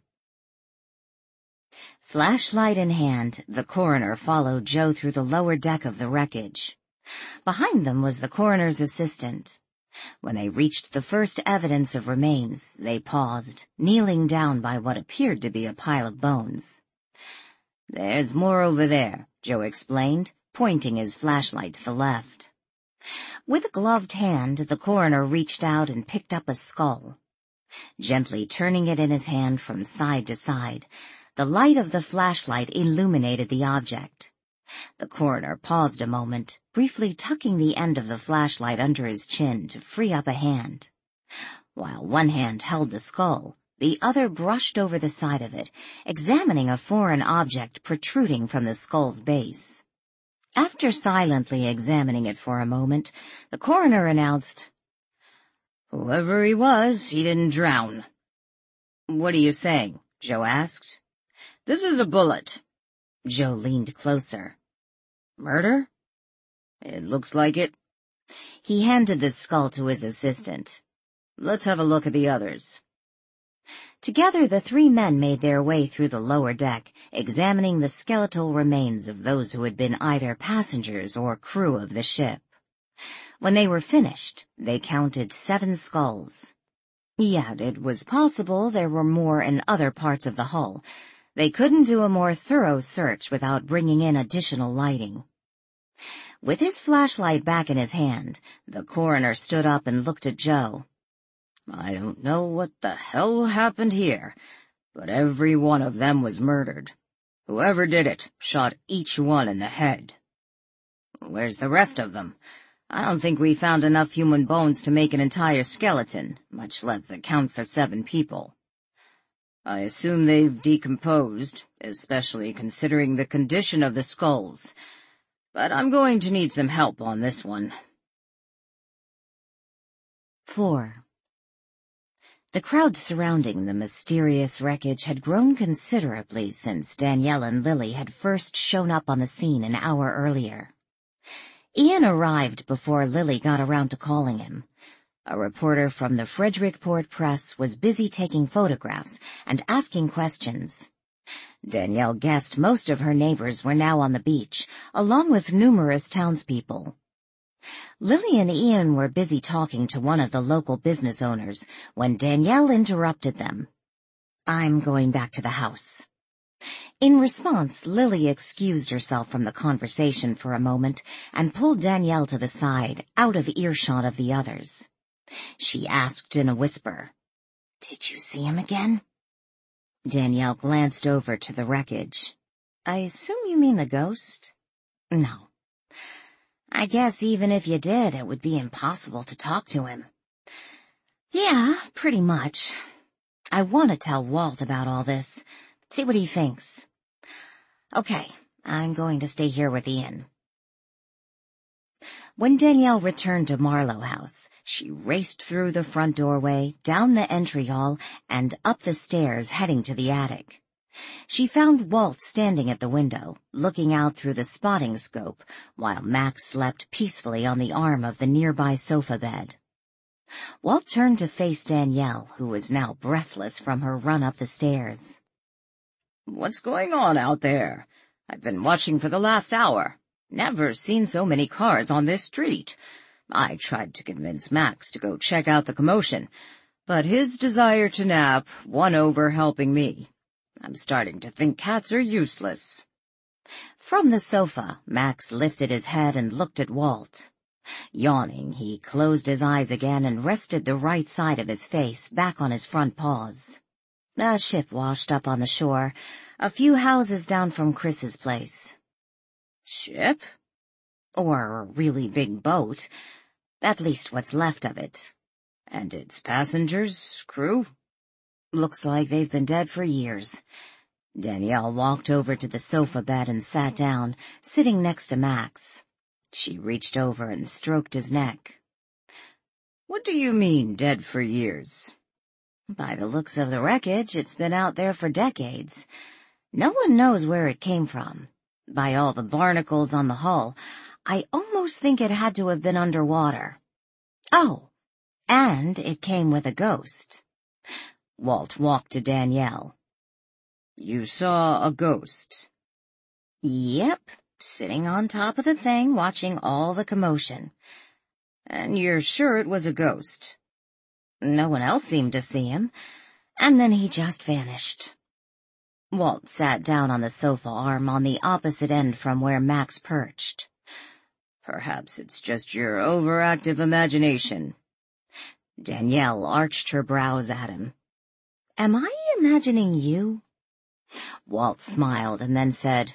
B: Flashlight in hand, the coroner followed Joe through the lower deck of the wreckage. Behind them was the coroner's assistant. When they reached the first evidence of remains, they paused, kneeling down by what appeared to be a pile of bones. There's more over there, Joe explained, pointing his flashlight to the left. With a gloved hand, the coroner reached out and picked up a skull. Gently turning it in his hand from side to side, the light of the flashlight illuminated the object. The coroner paused a moment, briefly tucking the end of the flashlight under his chin to free up a hand. While one hand held the skull, the other brushed over the side of it, examining a foreign object protruding from the skull's base. After silently examining it for a moment, the coroner announced, Whoever he was, he didn't drown. What are you saying? Joe asked. This is a bullet. Joe leaned closer. Murder? It looks like it. He handed the skull to his assistant. Let's have a look at the others. Together, the three men made their way through the lower deck, examining the skeletal remains of those who had been either passengers or crew of the ship. When they were finished, they counted 7 skulls. Yet it was possible there were more in other parts of the hull. They couldn't do a more thorough search without bringing in additional lighting. With his flashlight back in his hand, the coroner stood up and looked at Joe.
A: I don't know what the hell happened here, but every one of them was murdered. Whoever did it shot each one in the head.
B: Where's the rest of them? I don't think we found enough human bones to make an entire skeleton, much less account for 7 people.
A: I assume they've decomposed, especially considering the condition of the skulls. But I'm going to need some help on this one.
B: 4. The crowd surrounding the mysterious wreckage had grown considerably since Danielle and Lily had first shown up on the scene an hour earlier. Ian arrived before Lily got around to calling him. A reporter from the Frederickport Press was busy taking photographs and asking questions. Danielle guessed most of her neighbors were now on the beach, along with numerous townspeople. Lily and Ian were busy talking to one of the local business owners when Danielle interrupted them. "I'm going back to the house." In response, Lily excused herself from the conversation for a moment and pulled Danielle to the side, out of earshot of the others. She asked in a whisper, "Did you see him again?" Danielle glanced over to the wreckage. "I assume you mean the ghost?" "No. I guess even if you did, it would be impossible to talk to him." "Yeah, pretty much. I want to tell Walt about all this. See what he thinks." "Okay, I'm going to stay here with Ian." When Danielle returned to Marlowe House, she raced through the front doorway, down the entry hall, and up the stairs heading to the attic. She found Walt standing at the window, looking out through the spotting scope, while Max slept peacefully on the arm of the nearby sofa bed. Walt turned to face Danielle, who was now breathless from her run up the stairs.
A: "What's going on out there? I've been watching for the last hour. Never seen so many cars on this street. I tried to convince Max to go check out the commotion, but his desire to nap won over helping me. I'm starting to think cats are useless."
B: From the sofa, Max lifted his head and looked at Walt. Yawning, he closed his eyes again and rested the right side of his face back on his front paws. A ship washed up on the shore, a few houses down from Chris's place.
A: "Ship?"
B: "Or a really big boat. At least what's left of it."
A: "And its passengers, crew?"
B: "Looks like they've been dead for years." Danielle walked over to the sofa bed and sat down, sitting next to Max. She reached over and stroked his neck.
A: "What do you mean, dead for years?"
B: "By the looks of the wreckage, it's been out there for decades. No one knows where it came from. By all the barnacles on the hull, I almost think it had to have been underwater. Oh, and it came with a ghost." Walt walked to Danielle.
A: "You saw a ghost?"
B: "Yep, sitting on top of the thing watching all the commotion."
A: "And you're sure it was a ghost?"
B: "No one else seemed to see him, and then he just vanished." Walt sat down on the sofa arm on the opposite end from where Max perched.
A: "Perhaps it's just your overactive imagination."
B: Danielle arched her brows at him. "Am I imagining you?" Walt smiled and then said,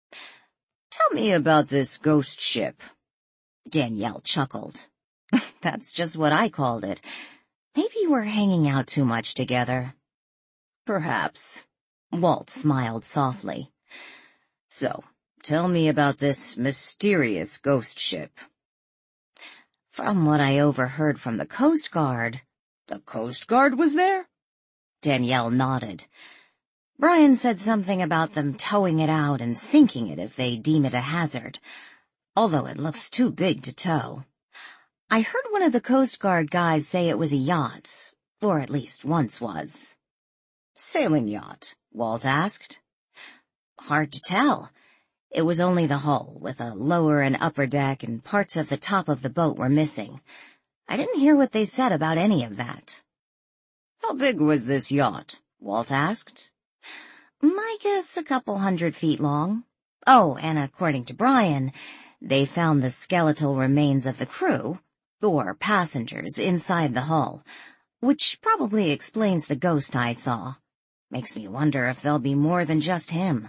A: "Tell me about this ghost ship."
B: Danielle chuckled. "That's just what I called it. Maybe we're hanging out too much together."
A: "Perhaps."
B: Walt smiled softly.
A: "So, tell me about this mysterious ghost ship."
B: "From what I overheard from the Coast Guard—"
A: "The Coast Guard was there?"
B: Danielle nodded. "Brian said something about them towing it out and sinking it if they deem it a hazard, although it looks too big to tow. I heard one of the Coast Guard guys say it was a yacht, or at least once was."
A: "Sailing yacht?" Walt asked.
B: "Hard to tell. It was only the hull, with a lower and upper deck, and parts of the top of the boat were missing. I didn't hear what they said about any of that.
A: How big was this yacht? Walt asked.
B: My guess a couple 100 feet long. Oh, and according to Brian, they found the skeletal remains of the crew, or passengers, inside the hull, which probably explains the ghost I saw. Makes me wonder if there'll be more than just him.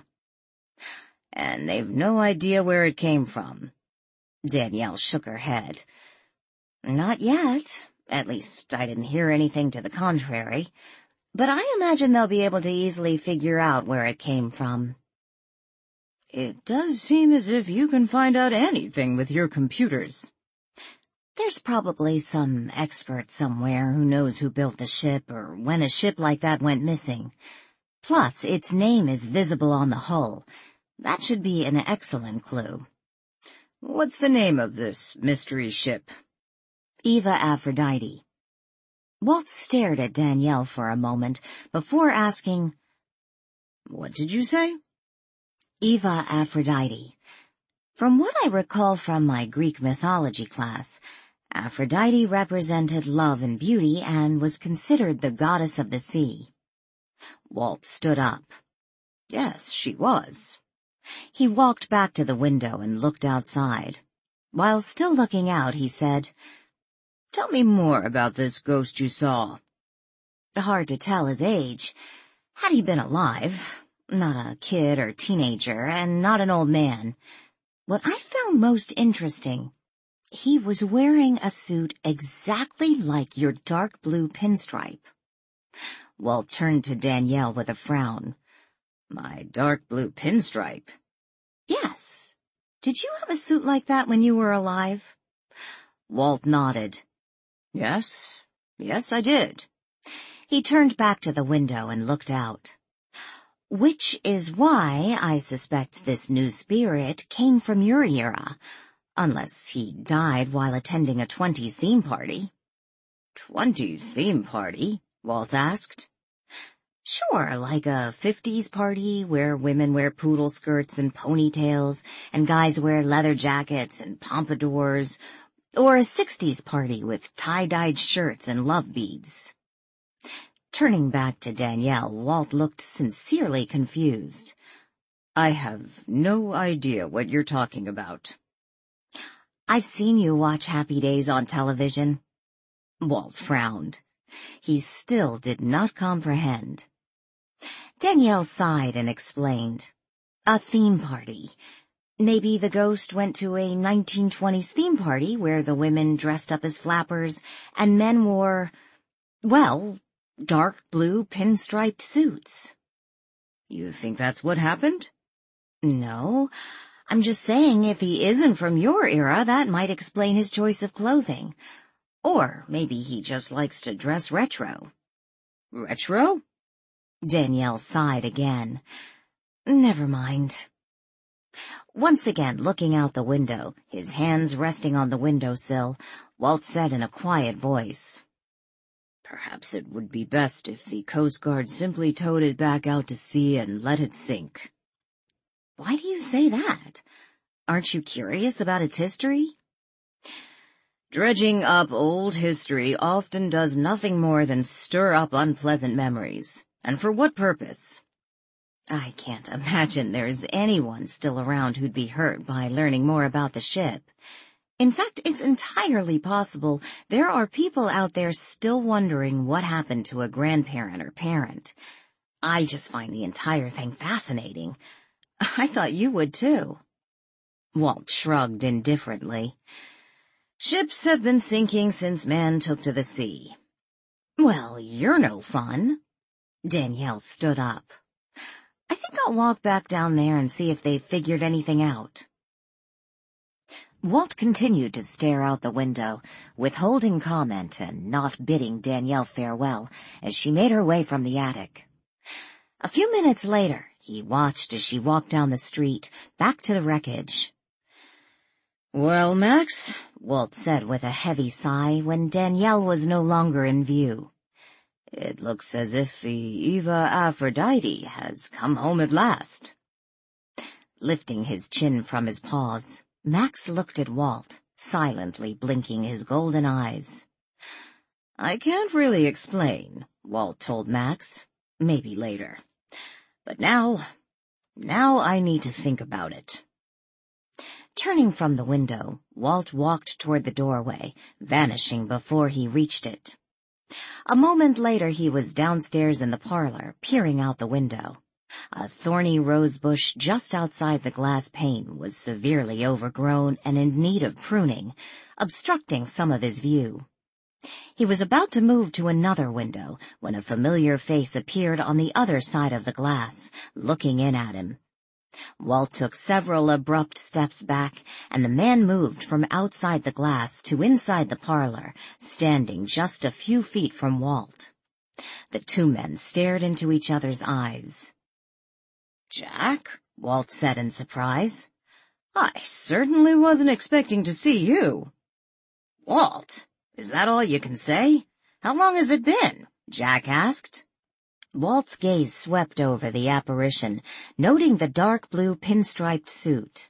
A: And they've no idea where it came from.
B: Danielle shook her head. Not yet. At least I didn't hear anything to the contrary. But I imagine they'll be able to easily figure out where it came from.
A: It does seem as if you can find out anything with your computers.
B: There's probably some expert somewhere who knows who built the ship or when a ship like that went missing. Plus, its name is visible on the hull. That should be an excellent clue.
A: What's the name of this mystery ship?
B: Eva Aphrodite. Walt stared at Danielle for a moment before asking,
A: What did you say?
B: Eva Aphrodite. From what I recall from my Greek mythology class, Aphrodite represented love and beauty and was considered the goddess of the sea. Walt stood up.
A: Yes, she was.
B: He walked back to the window and looked outside. While still looking out, he said,
A: Tell me more about this ghost you saw.
B: Hard to tell his age. Had he been alive, not a kid or teenager, and not an old man. What I found most interesting, he was wearing a suit exactly like your dark blue pinstripe. Walt turned to Danielle with a frown.
A: My dark blue pinstripe?
B: Yes. Did you have a suit like that when you were alive? Walt nodded.
A: Yes, I did.
B: He turned back to the window and looked out. Which is why I suspect this new spirit came from your era, unless he died while attending a 20s theme party.
A: 20s theme party? Walt asked.
B: Sure, like a 50s party where women wear poodle skirts and ponytails, and guys wear leather jackets and pompadours, or a 60s party with tie-dyed shirts and love beads. Turning back to Danielle, Walt looked sincerely confused.
A: I have no idea what you're talking about.
B: I've seen you watch Happy Days on television. Walt frowned. He still did not comprehend. Danielle sighed and explained. A theme party. Maybe the ghost went to a 1920s theme party where the women dressed up as flappers and men wore, well, dark blue pinstriped suits.
A: You think that's what happened?
B: No, I'm just saying if he isn't from your era, that might explain his choice of clothing. Or maybe he just likes to dress retro.
A: Retro?
B: Danielle sighed again. Never mind. Once again looking out the window, his hands resting on the windowsill, Walt said in a quiet voice,
A: Perhaps it would be best if the Coast Guard simply towed it back out to sea and let it sink.
B: Why do you say that? Aren't you curious about its history?
A: Dredging up old history often does nothing more than stir up unpleasant memories. And for what purpose?
B: I can't imagine there's anyone still around who'd be hurt by learning more about the ship. In fact, it's entirely possible there are people out there still wondering what happened to a grandparent or parent. I just find the entire thing fascinating. I thought you would too. Walt shrugged indifferently.
A: Ships have been sinking since man took to the sea.
B: Well, you're no fun. Danielle stood up. I think I'll walk back down there and see if they've figured anything out. Walt continued to stare out the window, withholding comment and not bidding Danielle farewell as she made her way from the attic. A few minutes later, he watched as she walked down the street, back to the wreckage.
A: Well, Max,
B: Walt said with a heavy sigh when Danielle was no longer in view.
A: It looks as if the Eva Aphrodite has come home at last.
B: Lifting his chin from his paws, Max looked at Walt, silently blinking his golden eyes.
A: "I can't really explain," Walt told Max. "Maybe later. But now I need to think about it."
B: Turning from the window, Walt walked toward the doorway, vanishing before he reached it. A moment later he was downstairs in the parlor, peering out the window. A thorny rose bush just outside the glass pane was severely overgrown and in need of pruning, obstructing some of his view. He was about to move to another window when a familiar face appeared on the other side of the glass, looking in at him. Walt took several abrupt steps back, and the man moved from outside the glass to inside the parlor, standing just a few feet from Walt. The two men stared into each other's eyes.
A: "Jack," Walt said in surprise. "I certainly wasn't expecting to see you." "Walt, is that all you can say? How long has it been?" Jack asked.
B: Walt's gaze swept over the apparition, noting the dark blue pinstriped suit.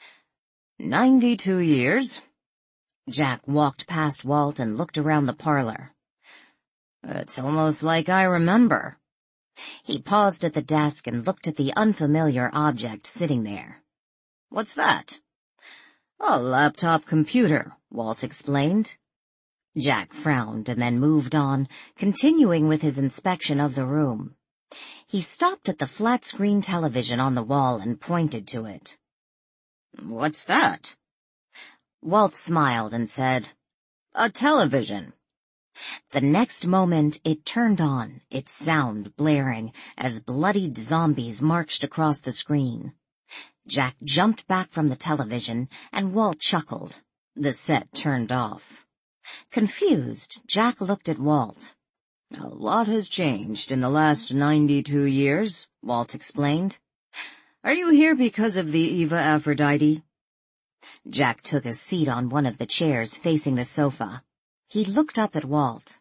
A: 92 years.
B: Jack walked past Walt and looked around the parlor.
A: "It's almost like I remember."
B: He paused at the desk and looked at the unfamiliar object sitting there.
A: "What's that?" "A laptop computer," Walt explained.
B: Jack frowned and then moved on, continuing with his inspection of the room. He stopped at the flat-screen television on the wall and pointed to it.
A: "What's that?"
B: Walt smiled and said,
A: "A television."
B: The next moment it turned on, its sound blaring, as bloodied zombies marched across the screen. Jack jumped back from the television, and Walt chuckled. The set turned off. Confused, Jack looked at Walt.
A: "A lot has changed in the last 92 years, Walt explained. "Are you here because of the Eva Aphrodite?"
B: Jack took a seat on one of the chairs facing the sofa. He looked up at Walt.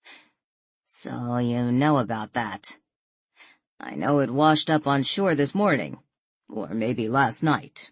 A: "So you know about that." "I know it washed up on shore this morning, or maybe last night."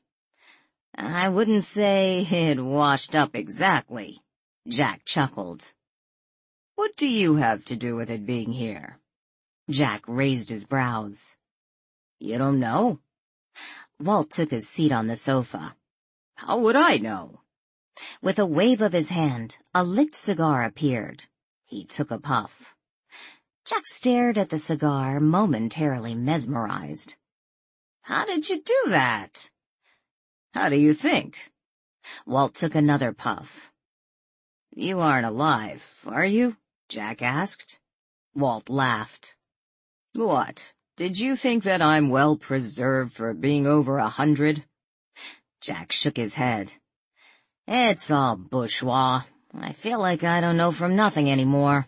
B: "I wouldn't say it washed up exactly," Jack chuckled.
A: "What do you have to do with it being here?"
B: Jack raised his brows.
A: "You don't know?"
B: Walt took his seat on the sofa.
A: "How would I know?"
B: With a wave of his hand, a lit cigar appeared. He took a puff. Jack stared at the cigar, momentarily mesmerized.
A: "How did you do that?" "How do you think?"
B: Walt took another puff.
A: "You aren't alive, are you?" Jack asked.
B: Walt laughed.
A: "What, did you think that I'm well preserved for being over 100?
B: Jack shook his head.
A: "It's all bourgeois. I feel like I don't know from nothing anymore."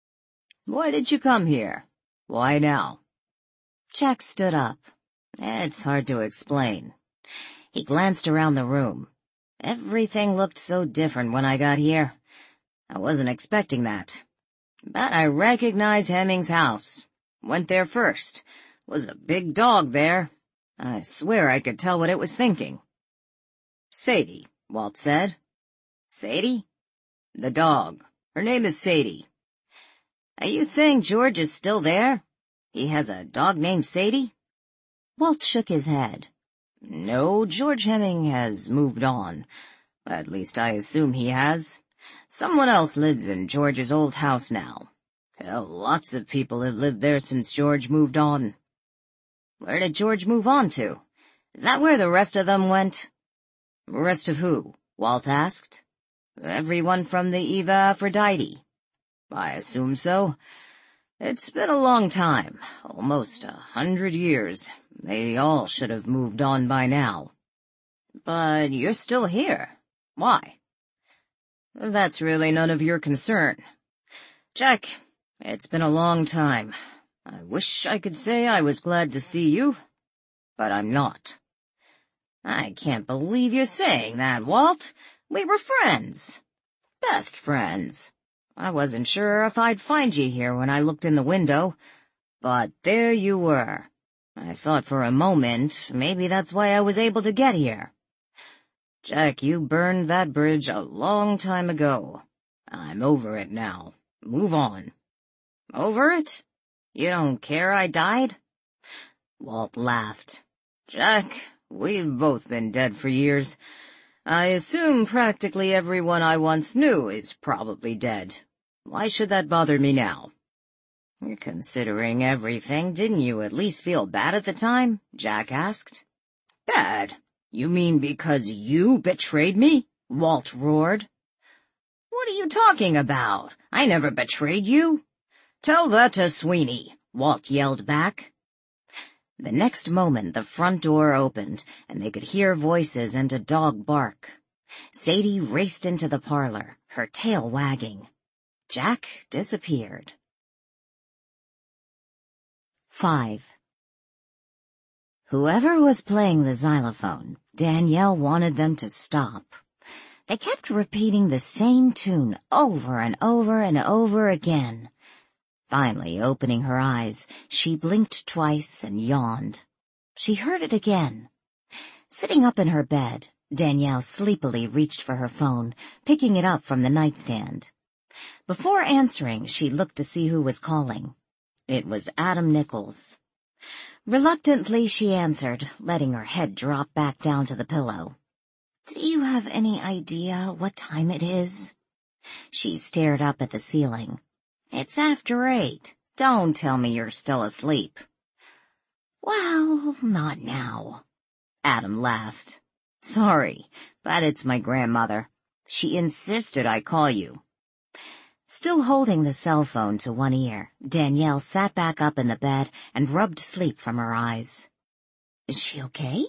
A: "Why did you come here? Why now?"
B: Jack stood up.
A: "It's hard to explain."
B: He glanced around the room.
A: "Everything looked so different when I got here. I wasn't expecting that. But I recognized Hemming's house. Went there first. Was a big dog there. I swear I could tell what it was thinking." "Sadie," Walt said.
B: "Sadie?"
A: "The dog. Her name is Sadie."
B: "Are you saying George is still there? He has a dog named Sadie?" Walt shook his head.
A: "No, George Hemming has moved on. At least I assume he has. Someone else lives in George's old house now. Hell, lots of people have lived there since George moved on."
B: "Where did George move on to? Is that where the rest of them went?"
A: "Rest of who?" Walt asked.
B: "Everyone from the Eva Aphrodite."
A: "I assume so. It's been a long time, almost 100 years. They all should have moved on by now."
B: "But you're still here. Why?"
A: "That's really none of your concern. Jack, it's been a long time. I wish I could say I was glad to see you, but I'm not."
B: "I can't believe you're saying that, Walt. We were friends.
A: Best friends. I wasn't sure if I'd find you here when I looked in the window, but there you were." I thought for a moment maybe that's why I was able to get here. Jack, you burned that bridge a long time ago. I'm over it now. Move on. Over it? You don't care I died? Walt laughed. Jack, we've both been dead for years. I assume practically everyone I once knew is probably dead. Why should that bother me now? Considering everything, didn't you at least feel bad at the time? Jack asked. Bad? You mean because you betrayed me? Walt roared. What are you talking about? I never betrayed you. Tell that to Sweeney, Walt yelled back. The next moment the front door opened, and they could hear voices and a dog bark. Sadie raced into the parlor, her tail wagging. Jack disappeared. 5. Whoever was playing the xylophone, Danielle wanted them to stop. They kept repeating the same tune over and over and over again. Finally, opening her eyes, she blinked twice and yawned. She heard it again. Sitting up in her bed, Danielle sleepily reached for her phone, picking it up from the nightstand. Before answering, she looked to see who was calling. It was Adam Nichols. Reluctantly, she answered, letting her head drop back down to the pillow. Do you have any idea what time it is? She stared up at the ceiling. It's after 8. Don't tell me you're still asleep. Well, not now. Adam laughed. Sorry, but it's my grandmother. She insisted I call you. Still holding the cell phone to one ear, Danielle sat back up in the bed and rubbed sleep from her eyes. Is she okay?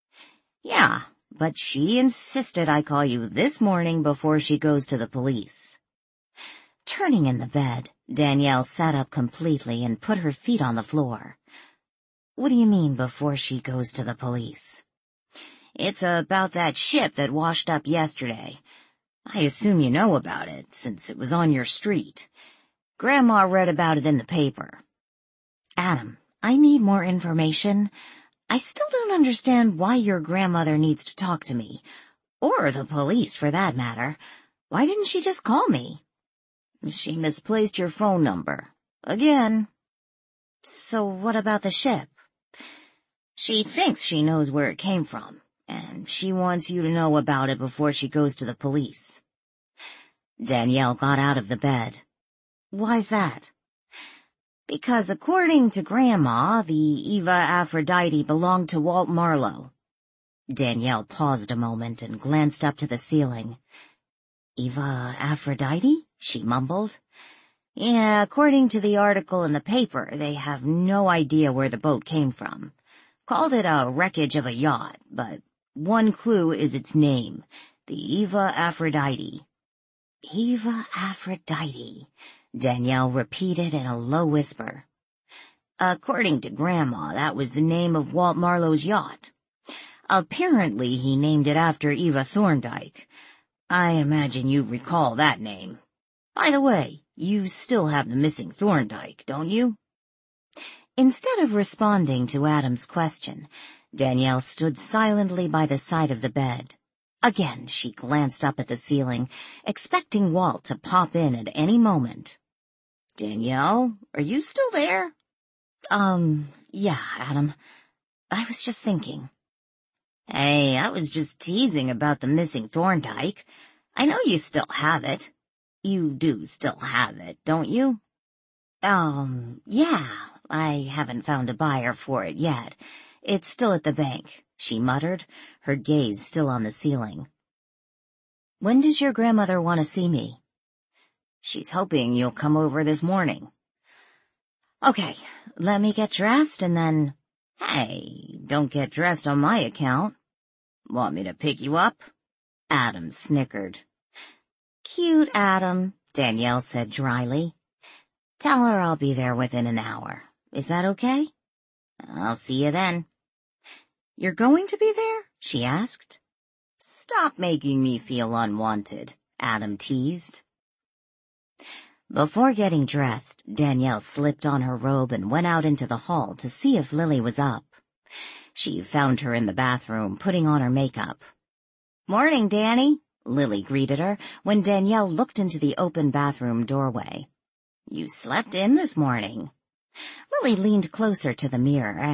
A: Yeah, but she insisted I call you this morning before she goes to the police. Turning in the bed, Danielle sat up completely and put her feet on the floor. What do you mean before she goes to the police? It's about that ship that washed up yesterday. I assume you know about it, since it was on your street. Grandma read about it in the paper. Adam, I need more information. I still don't understand why your grandmother needs to talk to me. Or the police, for that matter. Why didn't she just call me? She misplaced your phone number. Again. So what about the ship? She thinks she knows where it came from, and she wants you to know about it before she goes to the police. Danielle got out of the bed. Why's that? Because according to Grandma, the Eva Aphrodite belonged to Walt Marlowe. Danielle paused a moment and glanced up to the ceiling. Eva Aphrodite? She mumbled. Yeah, according to the article in the paper, they have no idea where the boat came from. Called it a wreckage of a yacht, but one clue is its name, the Eva Aphrodite. Eva Aphrodite, Danielle repeated in a low whisper. According to Grandma, that was the name of Walt Marlowe's yacht. Apparently he named it after Eva Thorndyke. I imagine you recall that name. By the way, you still have the missing Thorndyke, don't you? Instead of responding to Adam's question, Danielle stood silently by the side of the bed. Again, she glanced up at the ceiling, expecting Walt to pop in at any moment. Danielle, are you still there? Yeah, Adam. I was just thinking. Hey, I was just teasing about the missing Thorndyke. I know you still have it. You do still have it, don't you? Yeah, I haven't found a buyer for it yet. It's still at the bank, she muttered, her gaze still on the ceiling. When does your grandmother want to see me? She's hoping you'll come over this morning. Okay, let me get dressed and then... Hey, don't get dressed on my account. Want me to pick you up? Adam snickered. Cute, Adam, Danielle said dryly. Tell her I'll be there within an hour. Is that okay? I'll see you then. You're going to be there? She asked. Stop making me feel unwanted, Adam teased.
B: Before getting dressed, Danielle slipped on her robe and went out into the hall to see if Lily was up. She found her in the bathroom, putting on her makeup. "Morning, Danny," Lily greeted her when Danielle looked into the open bathroom doorway. "You slept in this morning." Lily leaned closer to the mirror